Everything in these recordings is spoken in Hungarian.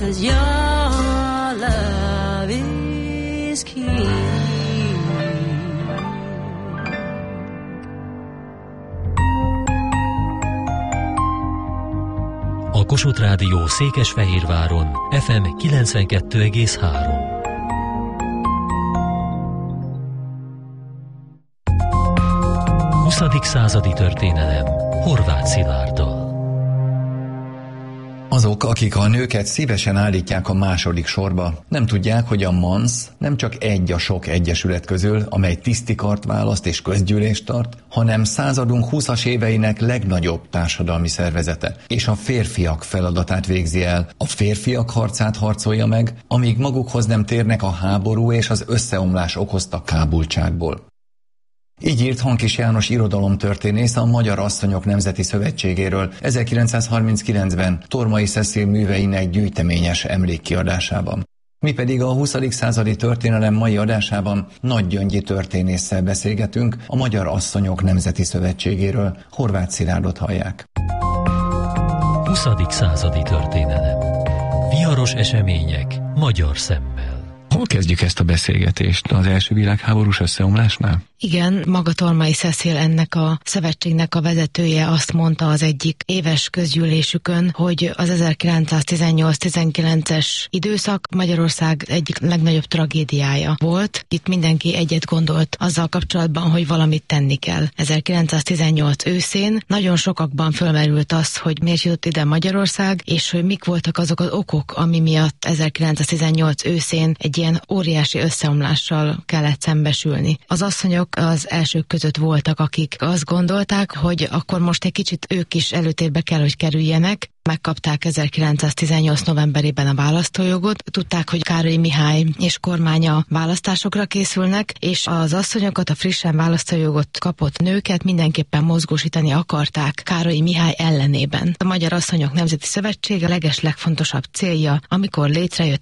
'cause your love is key. A Kossuth Rádió Székesfehérváron FM 92,3. Huszadik századi történelem Horváth Szilárddal. Azok, akik a nőket szívesen állítják a második sorba, nem tudják, hogy a MANSZ nem csak egy a sok egyesület közül, amely tisztikart választ és közgyűlést tart, hanem századunk 20-as éveinek legnagyobb társadalmi szervezete, és a férfiak feladatát végzi el. A férfiak harcát harcolja meg, amíg magukhoz nem térnek a háború és az összeomlás okozta kábultságból. Így írt Hankis János irodalomtörténész a Magyar Asszonyok Nemzeti Szövetségéről 1939-ben Tormai Cecil műveinek gyűjteményes emlékkiadásában. Mi pedig a 20. századi történelem mai adásában Nagy Gyöngyi történésszel beszélgetünk a Magyar Asszonyok Nemzeti Szövetségéről. Horváth Szilárdot hallják. 20. századi történelem. Viharos események magyar szemmel. Hol kezdjük ezt a beszélgetést? Az első világháborús összeomlásnál? Igen, maga Tormai Cecil, ennek a szövetségnek a vezetője azt mondta az egyik éves közgyűlésükön, hogy az 1918-19-es időszak Magyarország egyik legnagyobb tragédiája volt. Itt mindenki egyet gondolt azzal kapcsolatban, hogy valamit tenni kell. 1918 őszén nagyon sokakban fölmerült az, hogy miért jutott ide Magyarország, és hogy mik voltak azok az okok, ami miatt 1918 őszén egy ilyen óriási összeomlással kellett szembesülni. Az asszonyok az elsők között voltak, akik azt gondolták, hogy akkor most egy kicsit ők is előtérbe kell, hogy kerüljenek. Megkapták 1918 novemberében a választójogot, tudták, hogy Károly Mihály és kormánya választásokra készülnek, és az asszonyokat, a frissen választójogot kapott nőket mindenképpen mozgósítani akarták Károly Mihály ellenében. A Magyar Asszonyok Nemzeti Szövetség a legfontosabb célja, amikor létrejött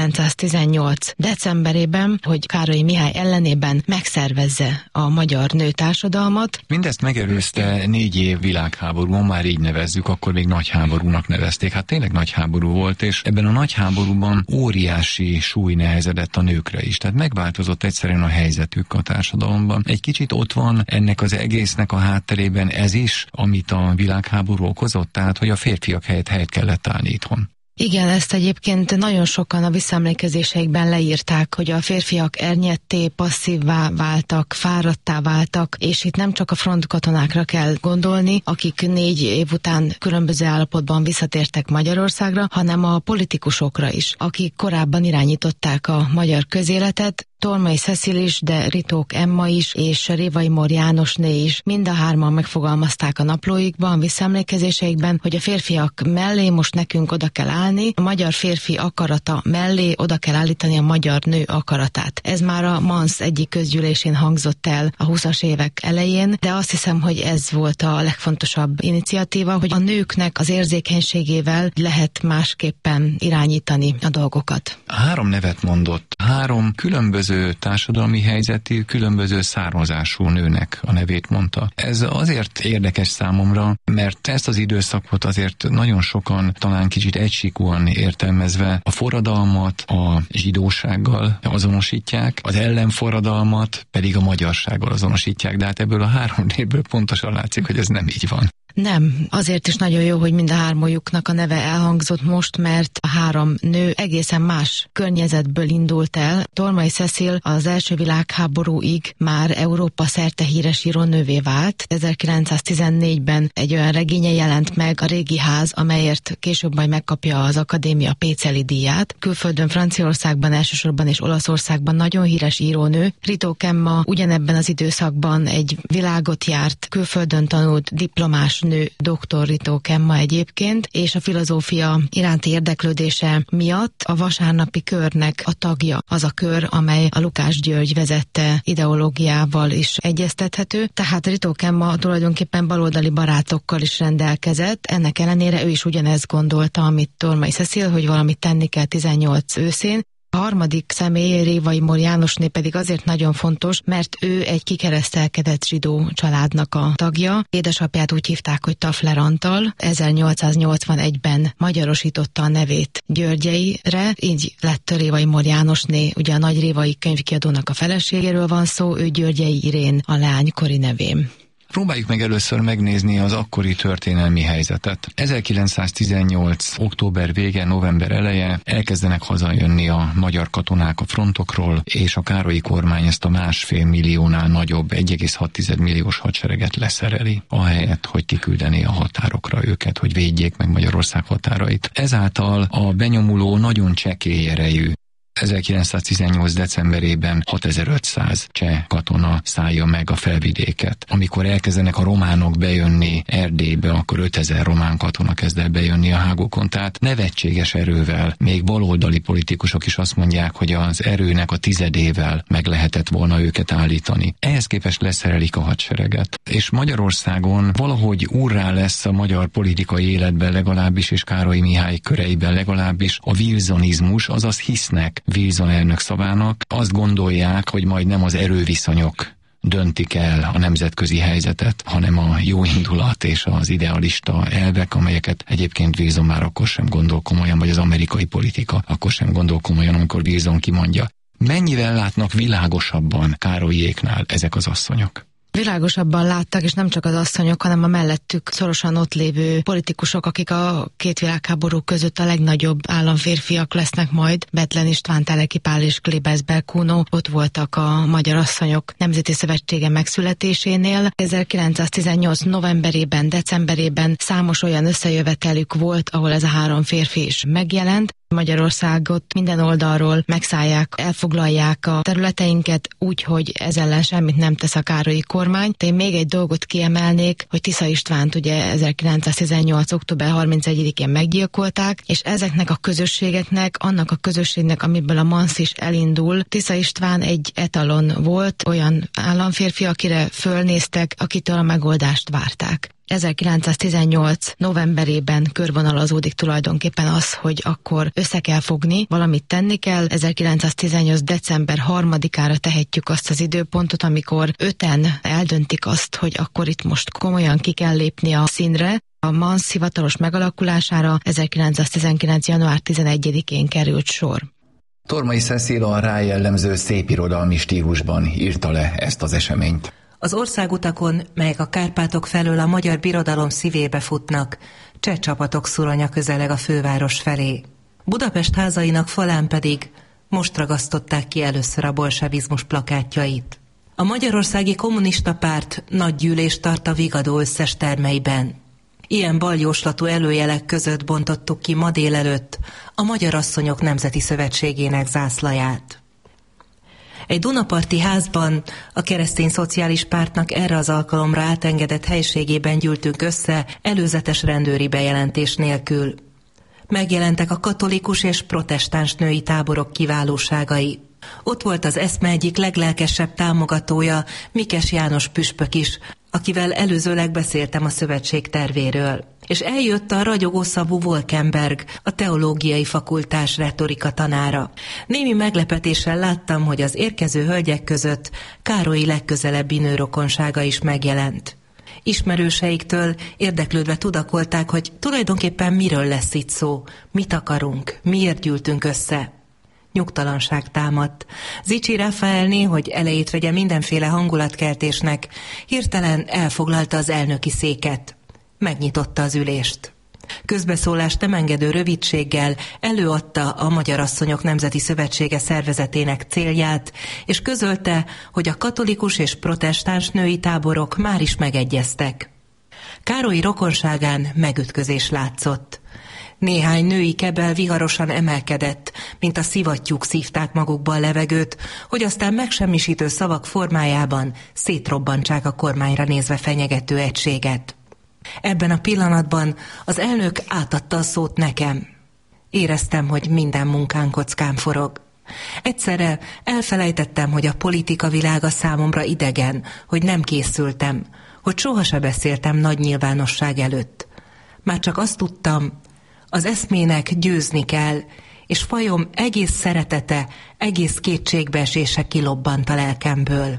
1918 decemberében, hogy Károly Mihály ellenében megszervezze a magyar nőtársadalmat. Mindezt megelőzte 4 év világháború, már így nevezzük, akkor még nagy háborúnak nevezték. Hát tényleg nagy háború volt, és ebben a nagy háborúban óriási súly nehezedett a nőkre is. Tehát megváltozott egyszerűen a helyzetük a társadalomban. Egy kicsit ott van ennek az egésznek a hátterében ez is, amit a világháború okozott, tehát hogy a férfiak helyett kellett állni itthon. Igen, ezt egyébként nagyon sokan a visszaemlékezéseikben leírták, hogy a férfiak ernyedté, passzívvá váltak, fáradttá váltak, és itt nem csak a frontkatonákra kell gondolni, akik 4 év után különböző állapotban visszatértek Magyarországra, hanem a politikusokra is, akik korábban irányították a magyar közéletet. Tormai Cecil is, de Ritók Emma is, és Révai Mór Jánosné is. Mind a hárman megfogalmazták a naplóikban, visszaemlékezéseikben, hogy a férfiak mellé most nekünk oda kell állni, a magyar férfi akarata mellé oda kell állítani a magyar nő akaratát. Ez már a MANSZ egyik közgyűlésén hangzott el a 20-as évek elején, de azt hiszem, hogy ez volt a legfontosabb iniciatíva, hogy a nőknek az érzékenységével lehet másképpen irányítani a dolgokat. 3 nevet mondott, 3 különböző társadalmi helyzetű, különböző származású nőnek a nevét mondta. Ez azért érdekes számomra, mert ezt az időszakot azért nagyon sokan talán kicsit egysíkúan értelmezve a forradalmat a zsidósággal azonosítják, az ellenforradalmat pedig a magyarsággal azonosítják, de hát ebből a 3 névből pontosan látszik, hogy ez nem így van. Nem, azért is nagyon jó, hogy mind a 3-juknak a neve elhangzott most, mert a 3 nő egészen más környezetből indult el. Tormai Cecil az első világháborúig már Európa szerte híres írónővé vált. 1914-ben egy olyan regénye jelent meg, A régi ház, amelyért később majd megkapja az Akadémia Péceli díját. Külföldön, Franciaországban elsősorban és Olaszországban nagyon híres írónő. Ritók Emma ugyanebben az időszakban egy világot járt, külföldön tanult diplomás nő, dr. Ritók Emma egyébként, és a filozófia iránti érdeklődése miatt a vasárnapi körnek a tagja, az a kör, amely a Lukács György vezette ideológiával is egyeztethető, tehát Ritók Emma tulajdonképpen baloldali barátokkal is rendelkezett, ennek ellenére ő is ugyanezt gondolta, amit Tormai Cecil, hogy valamit tenni kell 18 őszén, A harmadik személy, Révai Mór Jánosné pedig azért nagyon fontos, mert ő egy kikeresztelkedett zsidó családnak a tagja. Édesapját úgy hívták, hogy Tafler Antal. 1881-ben magyarosította a nevét Györgyeire, így lett Révai Mór Jánosné. Ugye a Nagy Révai könyvkiadónak a feleségéről van szó, ő Györgyei Irén a leánykori nevén. Próbáljuk meg először megnézni az akkori történelmi helyzetet. 1918. október vége, november eleje elkezdenek hazajönni a magyar katonák a frontokról, és a Károlyi kormány ezt a 1,5 milliónál nagyobb, 1,6 milliós hadsereget leszereli, ahelyett, hogy kiküldeni a határokra őket, hogy védjék meg Magyarország határait. Ezáltal a benyomuló nagyon csekély erejű. 1918. decemberében 6500 cseh katona szállja meg a felvidéket. Amikor elkezdenek a románok bejönni Erdélybe, akkor 5000 román katona kezd el bejönni a hágókon. Tehát nevetséges erővel, még baloldali politikusok is azt mondják, hogy az erőnek a 10-ével meg lehetett volna őket állítani. Ehhez képest leszerelik a hadsereget. És Magyarországon valahogy úrrá lesz a magyar politikai életben legalábbis, és Károlyi Mihály köreiben legalábbis a wilsonizmus, azaz hisznek Wilson elnök szavának, azt gondolják, hogy majd nem az erőviszonyok döntik el a nemzetközi helyzetet, hanem a jó indulat és az idealista elvek, amelyeket egyébként Wilson már akkor sem gondol komolyan, vagy az amerikai politika akkor sem gondol komolyan, amikor Wilson kimondja. Mennyivel látnak világosabban Károlyéknál ezek az asszonyok? Világosabban láttak, és nem csak az asszonyok, hanem a mellettük szorosan ott lévő politikusok, akik a két világháború között a legnagyobb államférfiak lesznek majd. Bethlen István, Teleki Pál és Klebesberg Kuno ott voltak a Magyar Asszonyok Nemzeti Szövetsége megszületésénél. 1918 novemberében, decemberében számos olyan összejövetelük volt, ahol ez a 3 férfi is megjelent. Magyarországot minden oldalról megszállják, elfoglalják a területeinket úgy, hogy ez ellen semmit nem tesz a Károlyi kormány. De én még egy dolgot kiemelnék, hogy Tisza Istvánt ugye 1918. október 31-én meggyilkolták, és ezeknek a közösségeknek, annak a közösségnek, amiből a MANSZ is elindul, Tisza István egy etalon volt, olyan államférfi, akire fölnéztek, akitől a megoldást várták. 1918 novemberében körvonalazódik tulajdonképpen az, hogy akkor össze kell fogni, valamit tenni kell. 1918 december 3-ára tehetjük azt az időpontot, amikor 5-en eldöntik azt, hogy akkor itt most komolyan ki kell lépni a színre. A MANSZ hivatalos megalakulására 1919. január 11-én került sor. Tormai Cecil a rájellemző szépirodalmi stílusban írta le ezt az eseményt. Az országutakon, melyek a Kárpátok felől a magyar birodalom szívébe futnak, cseh csapatok szuronya közeleg a főváros felé. Budapest házainak falán pedig most ragasztották ki először a bolsevizmus plakátjait. A Magyarországi Kommunista Párt nagy gyűlést tart a Vigadó összes termeiben. Ilyen baljóslatú előjelek között bontottuk ki ma délelőtt a Magyar Asszonyok Nemzeti Szövetségének zászlaját. Egy dunaparti házban a Keresztény Szociális Pártnak erre az alkalomra átengedett helységében gyűltünk össze előzetes rendőri bejelentés nélkül. Megjelentek a katolikus és protestáns női táborok kiválóságai. Ott volt az eszme egyik leglelkesebb támogatója, Mikes János püspök is, akivel előzőleg beszéltem a szövetség tervéről. És eljött a ragyogó szabú Wolkenberg, a teológiai fakultás retorika tanára. Némi meglepetéssel láttam, hogy az érkező hölgyek között Károlyi legközelebbi nőrokonsága is megjelent. Ismerőseiktől érdeklődve tudakolták, hogy tulajdonképpen miről lesz itt szó, mit akarunk, miért gyűltünk össze. Nyugtalanság támadt. Zichy Rafaelné, hogy elejét vegye mindenféle hangulatkeltésnek, hirtelen elfoglalta az elnöki széket. Megnyitotta az ülést. Közbeszólást nem engedő rövidséggel előadta a Magyar Asszonyok Nemzeti Szövetsége szervezetének célját, és közölte, hogy a katolikus és protestáns női táborok már is megegyeztek. Károlyi rokonságán megütközés látszott. Néhány női kebel viharosan emelkedett, mint a szivattyúk szívták magukba a levegőt, hogy aztán megsemmisítő szavak formájában szétrobbantsák a kormányra nézve fenyegető egységet. Ebben a pillanatban az elnök átadta a szót nekem. Éreztem, hogy minden munkán kockán forog. Egyszerre elfelejtettem, hogy a politika világa számomra idegen, hogy nem készültem, hogy sohasem beszéltem nagy nyilvánosság előtt. Már csak azt tudtam, Az eszmének győzni kell, és fajom egész szeretete, egész kétségbeesése kilobbant a lelkemből.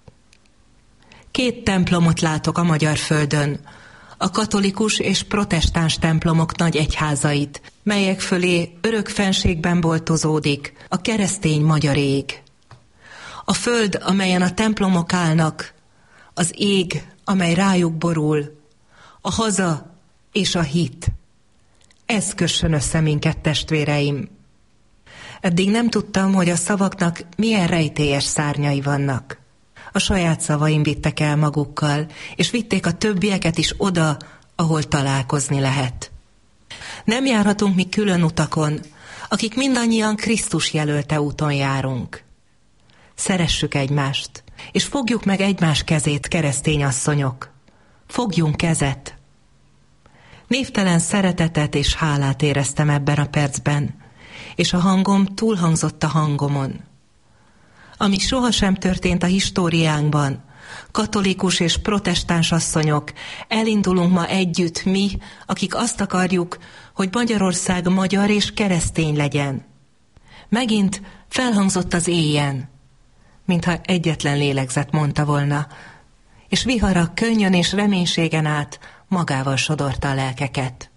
2 templomot látok a magyar földön, a katolikus és protestáns templomok nagy egyházait, melyek fölé örök fenségben boltozódik a keresztény magyar ég. A föld, amelyen a templomok állnak, az ég, amely rájuk borul, a haza és a hit. Ez kössön össze minket, testvéreim. Eddig nem tudtam, hogy a szavaknak milyen rejtélyes szárnyai vannak. A saját szavaim vittek el magukkal, és vitték a többieket is oda, ahol találkozni lehet. Nem járhatunk mi külön utakon, akik mindannyian Krisztus jelölte úton járunk. Szeressük egymást, és fogjuk meg egymás kezét, keresztény asszonyok. Fogjunk kezet. Névtelen szeretetet és hálát éreztem ebben a percben, és a hangom túlhangzott a hangomon. Ami sohasem történt a históriánkban, katolikus és protestáns asszonyok, elindulunk ma együtt mi, akik azt akarjuk, hogy Magyarország magyar és keresztény legyen. Megint felhangzott az éjjen, mintha egyetlen lélegzet mondta volna, és vihara könnyön és reménységen át magával sodorta a lelkeket.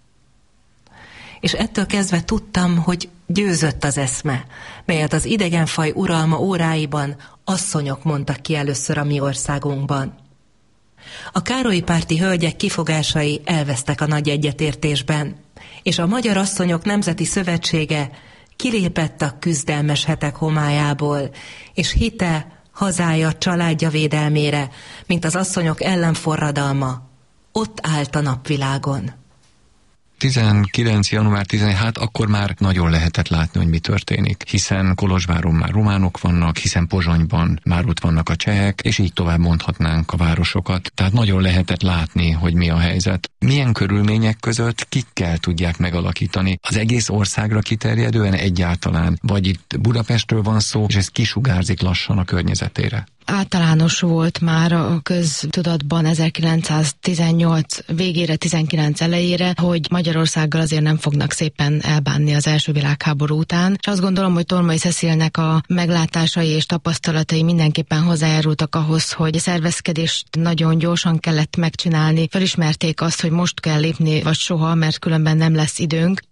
És ettől kezdve tudtam, hogy győzött az eszme, melyet az idegenfaj uralma óráiban asszonyok mondtak ki először a mi országunkban. A Károlyi-párti hölgyek kifogásai elvesztek a nagy egyetértésben, és a Magyar Asszonyok Nemzeti Szövetsége kilépett a küzdelmes hetek homályából, és hite, hazája, családja védelmére, mint az asszonyok ellenforradalma, ott állt a napvilágon. 19. január 16, akkor már nagyon lehetett látni, hogy mi történik, hiszen Kolozsváron már románok vannak, hiszen Pozsonyban már ott vannak a csehek, és így tovább mondhatnánk a városokat. Tehát nagyon lehetett látni, hogy mi a helyzet. Milyen körülmények között kikkel tudják megalakítani? Az egész országra kiterjedően egyáltalán, vagy itt Budapestről van szó, és ez kisugárzik lassan a környezetére? Általános volt már a köztudatban 1918 végére, 19 elejére, hogy Magyarországgal azért nem fognak szépen elbánni az első világháború után. És azt gondolom, hogy Tormai Cecilnek a meglátásai és tapasztalatai mindenképpen hozzájárultak ahhoz, hogy a szervezkedést nagyon gyorsan kellett megcsinálni. Felismerték azt, hogy most kell lépni, vagy soha, mert különben nem lesz időnk.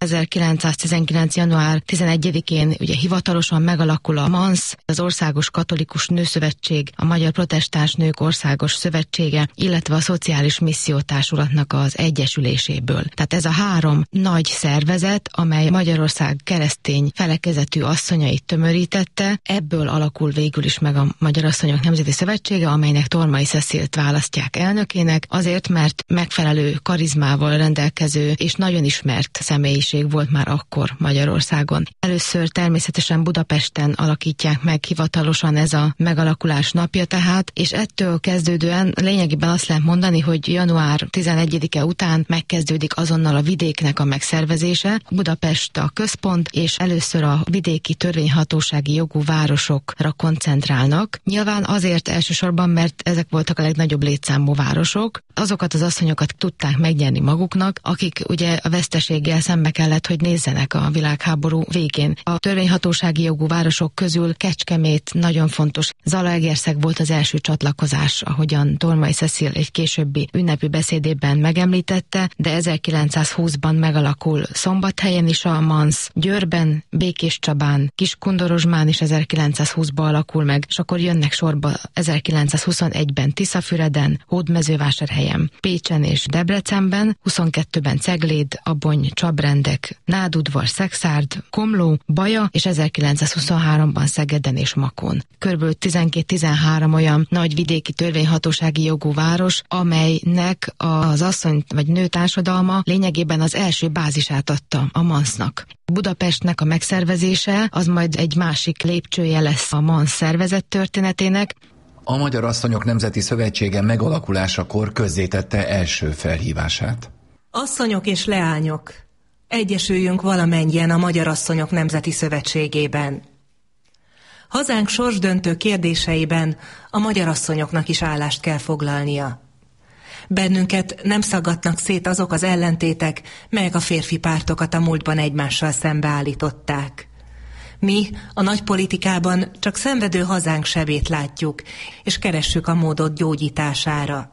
1919. január 11-én ugye hivatalosan megalakul a MANSZ, az Országos Katolikus Nőszövetség, a Magyar Protestáns Nők Országos Szövetsége, illetve a Szociális Missziótársulatnak az egyesüléséből. Tehát ez a 3 nagy szervezet, amely Magyarország keresztény felekezetű asszonyait tömörítette, ebből alakul végül is meg a Magyar Asszonyok Nemzeti Szövetsége, amelynek Tormai Cecilt választják elnökének, azért, mert megfelelő karizmával rendelkező és nagyon ismert személyiség volt már akkor Magyarországon. Először természetesen Budapesten alakítják meg hivatalosan, ez a megalakulás napja tehát, és ettől kezdődően lényegében azt lehet mondani, hogy január 11-e után megkezdődik azonnal a vidéknek a megszervezése. Budapest a központ, és először a vidéki törvényhatósági jogú városokra koncentrálnak. Nyilván azért elsősorban, mert ezek voltak a legnagyobb létszámú városok. Azokat az asszonyokat tudták megnyerni maguknak, akik ugye a veszteséggel szembe kellett, hogy nézzenek a világháború végén. A törvényhatósági jogú városok közül Kecskemét nagyon fontos. Zalaegerszeg volt az első csatlakozás, ahogyan Tormai Cecil egy későbbi ünnepi beszédében megemlítette, de 1920-ban megalakul Szombathelyen is a MANSZ, Győrben, Békéscsabán, Kiskundorozsmán is 1920-ban alakul meg, és akkor jönnek sorba 1921-ben Tiszafüreden, Hódmezővásárhelyen, Pécsen és Debrecenben, 22-ben Cegléd, Abony, Csabrendek, Nádudvar, Szexárd, Komló, Baja, és 1923-ban Szegeden és Makón. Körülbelül 12-13 olyan nagy vidéki törvényhatósági jogú város, amelynek az asszony vagy nő társadalma lényegében az első bázisát adta a MANSZ-nak. Budapestnek a megszervezése az majd egy másik lépcsője lesz a MANSZ szervezet történetének. A Magyar Asszonyok Nemzeti Szövetsége megalakulásakor közzétette első felhívását. Asszonyok és leányok, egyesüljünk valamennyien a Magyar Asszonyok Nemzeti Szövetségében. Hazánk sorsdöntő kérdéseiben a magyar asszonyoknak is állást kell foglalnia. Bennünket nem szaggatnak szét azok az ellentétek, melyek a férfi pártokat a múltban egymással szembeállították. Mi a nagy politikában csak szenvedő hazánk sebét látjuk, és keressük a módot gyógyítására.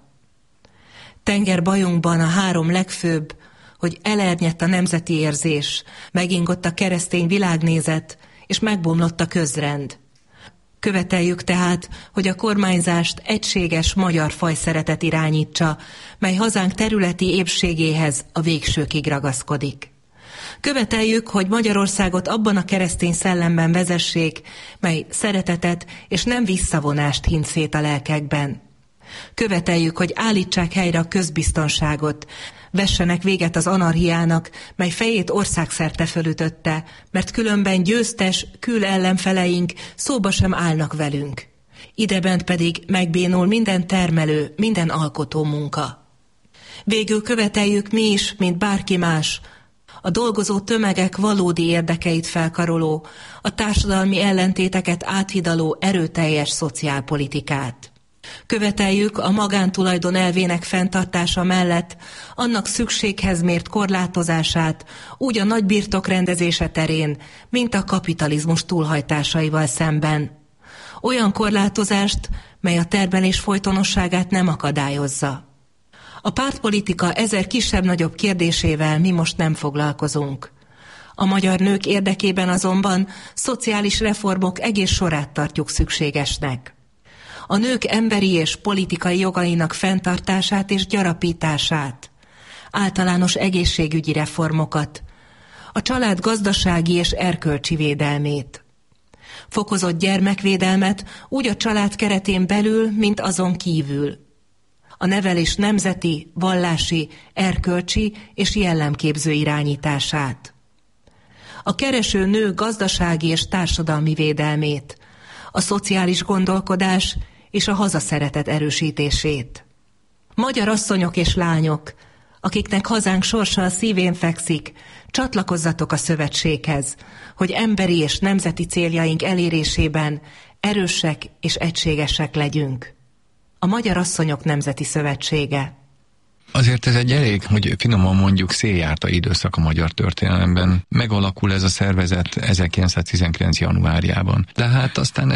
Tengerbajunkban a három legfőbb, hogy elernyett a nemzeti érzés, megingott a keresztény világnézet, és megbomlott a közrend. Követeljük tehát, hogy a kormányzást egységes magyar fajszeretet irányítsa, mely hazánk területi épségéhez a végsőkig ragaszkodik. Követeljük, hogy Magyarországot abban a keresztény szellemben vezessék, mely szeretetet és nem visszavonást hint szét a lelkekben. Követeljük, hogy állítsák helyre a közbiztonságot, vessenek véget az anarchiának, mely fejét országszerte fölütötte, mert különben győztes, kül ellenfeleink szóba sem állnak velünk. Idebent pedig megbénul minden termelő, minden alkotó munka. Végül követeljük mi is, mint bárki más, a dolgozó tömegek valódi érdekeit felkaroló, a társadalmi ellentéteket áthidaló erőteljes szociálpolitikát. Követeljük a magántulajdon elvének fenntartása mellett annak szükséghez mért korlátozását úgy a nagy birtok rendezése terén, mint a kapitalizmus túlhajtásaival szemben. Olyan korlátozást, mely a termelés folytonosságát nem akadályozza. A pártpolitika ezer kisebb-nagyobb kérdésével mi most nem foglalkozunk. A magyar nők érdekében azonban szociális reformok egész sorát tartjuk szükségesnek. A nők emberi és politikai jogainak fenntartását és gyarapítását, általános egészségügyi reformokat, a család gazdasági és erkölcsi védelmét, fokozott gyermekvédelmet úgy a család keretén belül, mint azon kívül, a nevelés nemzeti, vallási, erkölcsi és jellemképző irányítását, a kereső nő gazdasági és társadalmi védelmét, a szociális gondolkodás és a hazaszeretet erősítését. Magyar asszonyok és lányok, akiknek hazánk sorsa a szívén fekszik, csatlakozzatok a szövetséghez, hogy emberi és nemzeti céljaink elérésében erősek és egységesek legyünk. A Magyar Asszonyok Nemzeti Szövetsége. Azért ez egy elég, hogy finoman mondjuk széljárta időszak a magyar történelemben. Megalakul ez a szervezet 1919. januárjában. De hát aztán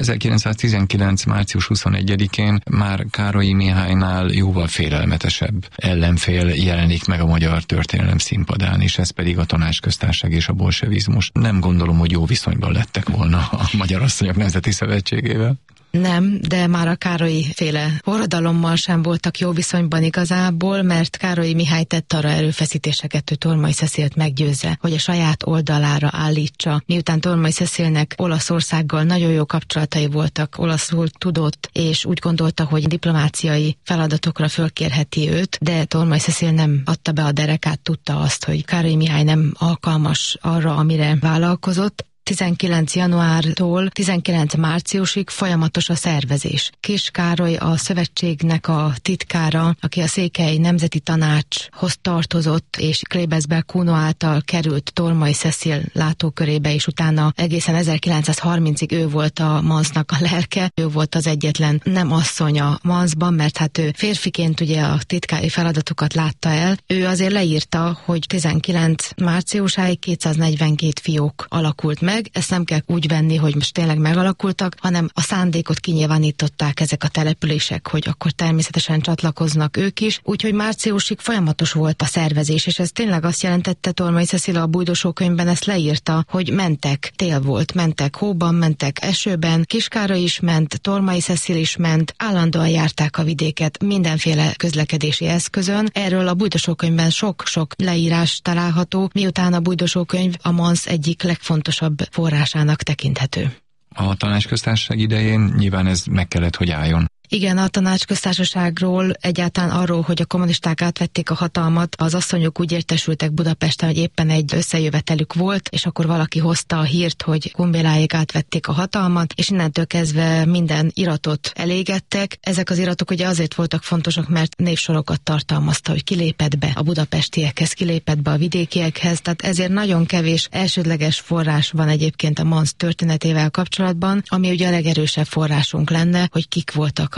1919. március 21-én már Károlyi Mihálynál jóval félelmetesebb ellenfél jelenik meg a magyar történelem színpadán, és ez pedig a Tanácsköztársaság és a bolsevizmus. Nem gondolom, hogy jó viszonyban lettek volna a Magyar Asszonyok Nemzeti Szövetségével. Nem, de már a Károlyi féle forradalommal sem voltak jó viszonyban igazából, mert Károlyi Mihály tett arra erőfeszítéseket, hogy Tormai Cecilt meggyőzze, hogy a saját oldalára állítsa. Miután Tormai Cecilnek Olaszországgal nagyon jó kapcsolatai voltak, olaszul tudott, és úgy gondolta, hogy diplomáciai feladatokra fölkérheti őt, de Tormai Cecil nem adta be a derekát, tudta azt, hogy Károlyi Mihály nem alkalmas arra, amire vállalkozott. 19. januártól 19. márciusig folyamatos a szervezés. Kis Károly a szövetségnek a titkára, aki a Székely Nemzeti Tanácshoz tartozott, és Klebesberg Kuno által került Tormai Cecil látókörébe, és utána egészen 1930-ig ő volt a Mansznak a lelke, ő volt az egyetlen nem asszony a Manszban, mert hát ő férfiként ugye a titkári feladatokat látta el. Ő azért leírta, hogy 19 márciusáig 242 fiók alakult meg. Ezt nem kell úgy venni, hogy most tényleg megalakultak, hanem a szándékot kinyilvánították ezek a települések, hogy akkor természetesen csatlakoznak ők is. Úgyhogy márciusig folyamatos volt a szervezés, és ez tényleg azt jelentette, Tormai Cecilia a Bújdosó könyvben ezt leírta, hogy mentek, tél volt, mentek hóban, mentek esőben, Kiskároly is ment, Tormai Cecil is ment, állandóan járták a vidéket mindenféle közlekedési eszközön. Erről a Bújdosó könyvben sok-sok leírás található, miután a Bújdosó könyv a Mansz egyik legfontosabb forrásának tekinthető. A Tanácsköztársaság idején nyilván ez meg kellett, hogy álljon. Igen, a Tanácsköztársaságról, egyáltalán arról, hogy a kommunisták átvették a hatalmat, az asszonyok úgy értesültek Budapesten, hogy éppen egy összejövetelük volt, és akkor valaki hozta a hírt, hogy Kumbéláék átvették a hatalmat, és innentől kezdve minden iratot elégettek. Ezek az iratok ugye azért voltak fontosak, mert névsorokat tartalmazta, hogy kilépett be a budapestiekhez, kilépett be a vidékiekhez, tehát ezért nagyon kevés elsődleges forrás van egyébként a Mansz történetével kapcsolatban, ami ugye a legerősebb forrásunk lenne, hogy kik voltak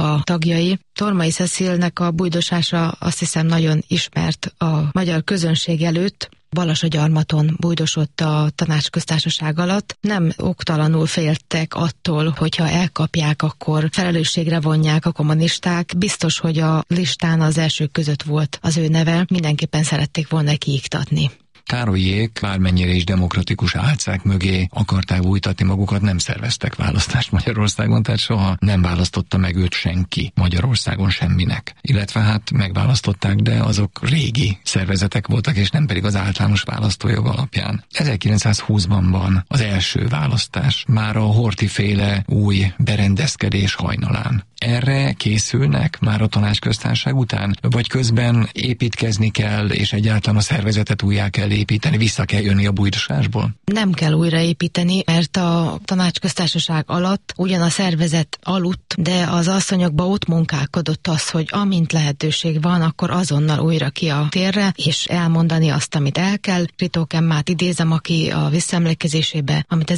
a tagjai. Tormai Cecilnek a bujdosása azt hiszem nagyon ismert a magyar közönség előtt. Balasagyarmaton bujdosott a Tanácsköztársaság alatt. Nem oktalanul féltek attól, hogyha elkapják, akkor felelősségre vonják a kommunisták. Biztos, hogy a listán az elsők között volt az ő neve. Mindenképpen szerették volna kiiktatni. Károlyék bármennyire is demokratikus álcák mögé akarták bújtatni magukat, nem szerveztek választást Magyarországon, tehát soha nem választotta meg őt senki Magyarországon semminek. Illetve hát megválasztották, de azok régi szervezetek voltak, és nem pedig az általános választójog alapján. 1920-ban van az első választás, már a Horthy-féle új berendezkedés hajnalán. Erre készülnek már a Tanácsköztársaság után? Vagy közben építkezni kell, és egyáltalán a szervezetet újjá kell építeni, vissza kell jönni a bujdosásból? Nem kell újraépíteni, mert a Tanácsköztársaság alatt ugyan a szervezet aludt, de az asszonyokba ott munkálkodott az, hogy amint lehetőség van, akkor azonnal újra ki a térre, és elmondani azt, amit el kell. Ritók Emmát idézem, aki a visszaemlékezésébe, amit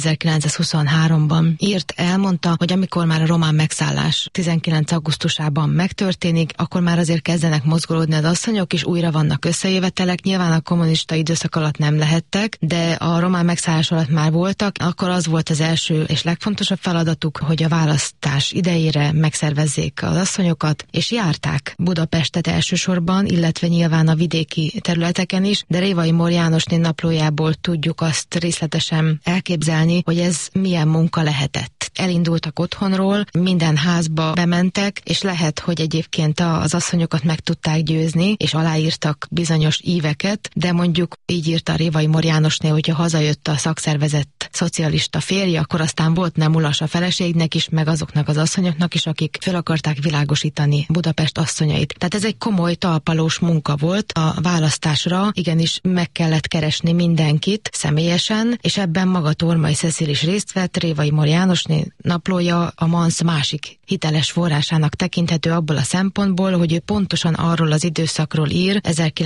1923-ban írt, elmondta, hogy amikor már a román megszállás 19. augusztusában megtörténik, akkor már azért kezdenek mozgolódni az asszonyok, és újra vannak összejövetelek. Nyilván a kommunista időszak alatt nem lehettek, de a román megszállás alatt már voltak. Akkor az volt az első és legfontosabb feladatuk, hogy a választás idejére megszervezzék az asszonyokat, és járták Budapestet elsősorban, illetve nyilván a vidéki területeken is, de Révai Mór Jánosné naplójából tudjuk azt részletesen elképzelni, hogy ez milyen munka lehetett. Elindultak otthonról, minden házba bementek, és lehet, hogy egyébként az asszonyokat meg tudták győzni, és aláírtak bizonyos íveket, de mondjuk így írta Révai Mór Jánosné, hogyha hazajött a szakszervezet szocialista férje, akkor aztán volt nem ulas a feleségnek is, meg azoknak az asszonyoknak is, akik fel akarták világosítani Budapest asszonyait. Tehát ez egy komoly talpalós munka volt a választásra, igenis meg kellett keresni mindenkit személyesen, és ebben maga Tormai Cecil is részt vett. Révai Mór Jánosné naplója a MANSZ másik hiteles forrásának tekinthető abból a szempontból, hogy ő pontosan arról az időszakról ír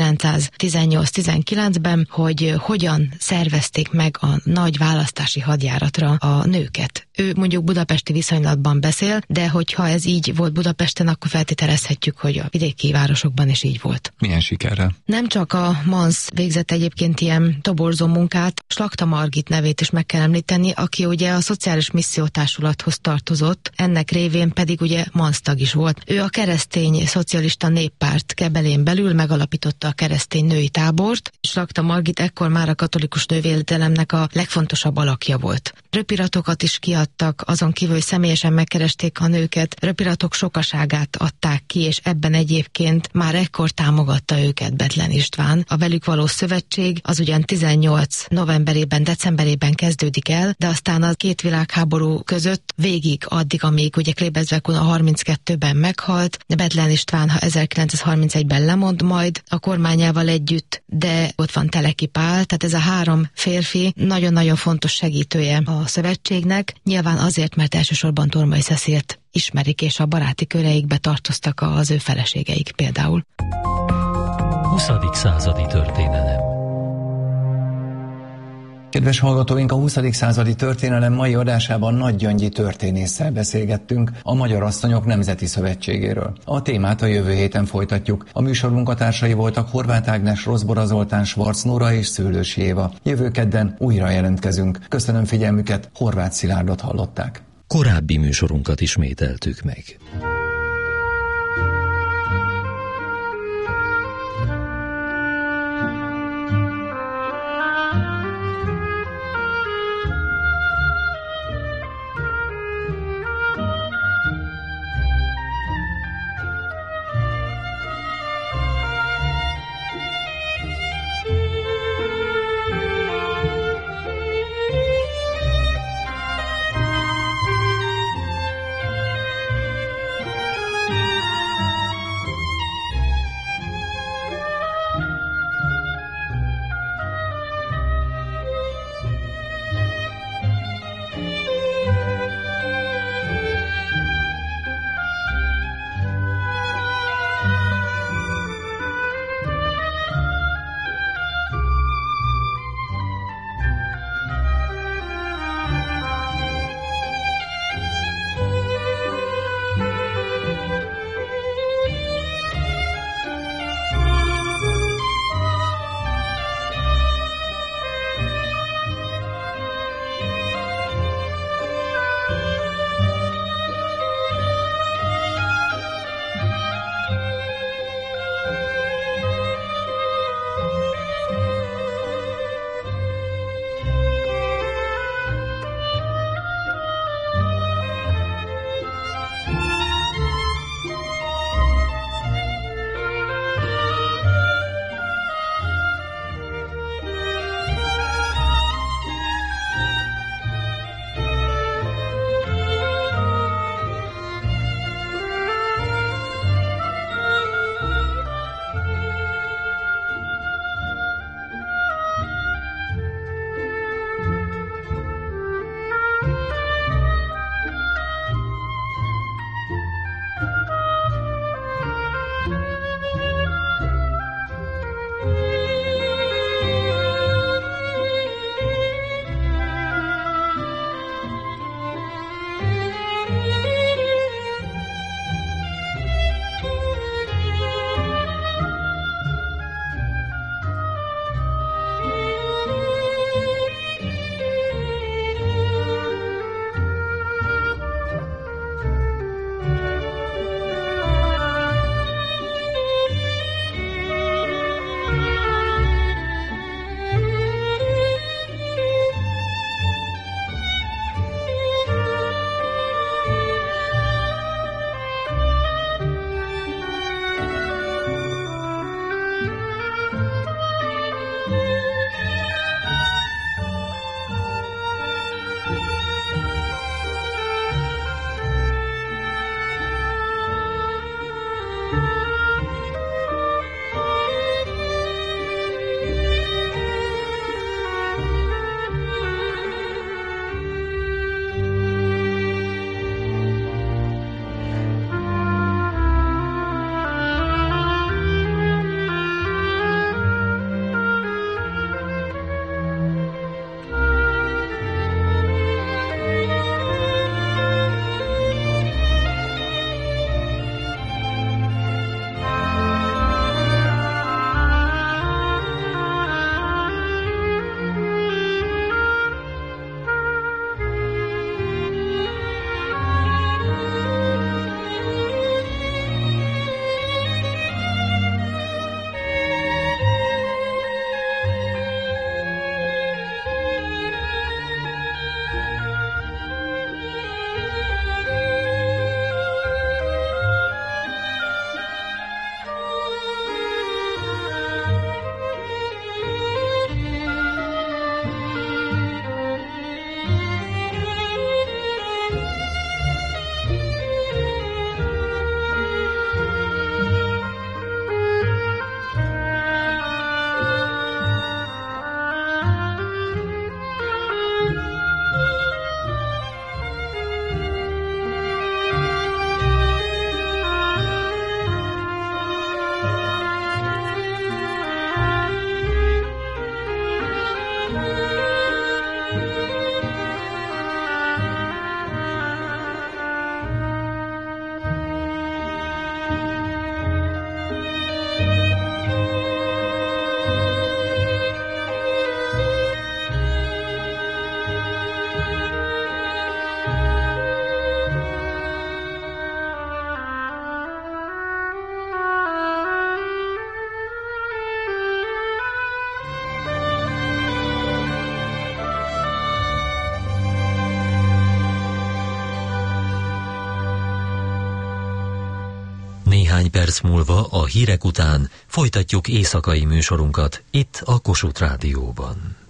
1918-19-ben, hogy hogyan szervezték meg a nagy választási hadjáratra a nőket. Ő mondjuk budapesti viszonylatban beszél, de hogyha ez így volt Budapesten, akkor feltételezhetjük, hogy a vidéki városokban is így volt. Milyen sikerrel? Nem csak a MANSZ végzett egyébként ilyen toborzó munkát, Slakta Margit nevét is meg kell említeni, aki ugye a Szociális Missziótársulathoz tartozott, ennek révén pedig ugye MANSZ tag is volt. Ő a Keresztény Szocialista Néppárt kebelén belül megalapította a keresztény női tábort, és Slakta Margit ekkor már a katolikus nővédelemnek a legfontosabb alakja volt. Röpiratokat is kiadtak, azon kívül, hogy személyesen megkeresték a nőket, röpiratok sokaságát adták ki, és ebben egyébként már ekkor támogatta őket Bethlen István. A velük való szövetség az ugyan 18 novemberében, decemberében kezdődik el, de aztán a két világháború között végig addig, amíg ugye Klebezvekuna 32-ben meghalt, de Bethlen István 1931-ben lemond majd a kormányával együtt, de ott van Teleki Pál, tehát ez a három férfi nagyon-nagyon fontos segítője a szövetségnek, nyilván azért, mert elsősorban Tormai Cecilt ismerik, és a baráti köreikbe tartoztak az ő feleségeik például. 20. századi történelem. Kedves hallgatóink, a 20. századi történelem mai adásában Nagy Gyöngyi történésszel beszélgettünk a Magyar Asszonyok Nemzeti Szövetségéről. A témát a jövő héten folytatjuk. A műsor munkatársai voltak Horváth Ágnes, Rozbora Zoltán, Schwarz Nóra és Szőlősi Éva. Jövő kedden újra jelentkezünk. Köszönöm figyelmüket, Horváth Szilárdot hallották. Korábbi műsorunkat ismételtük meg. Néhány perc múlva a hírek után folytatjuk éjszakai műsorunkat itt a Kossuth Rádióban.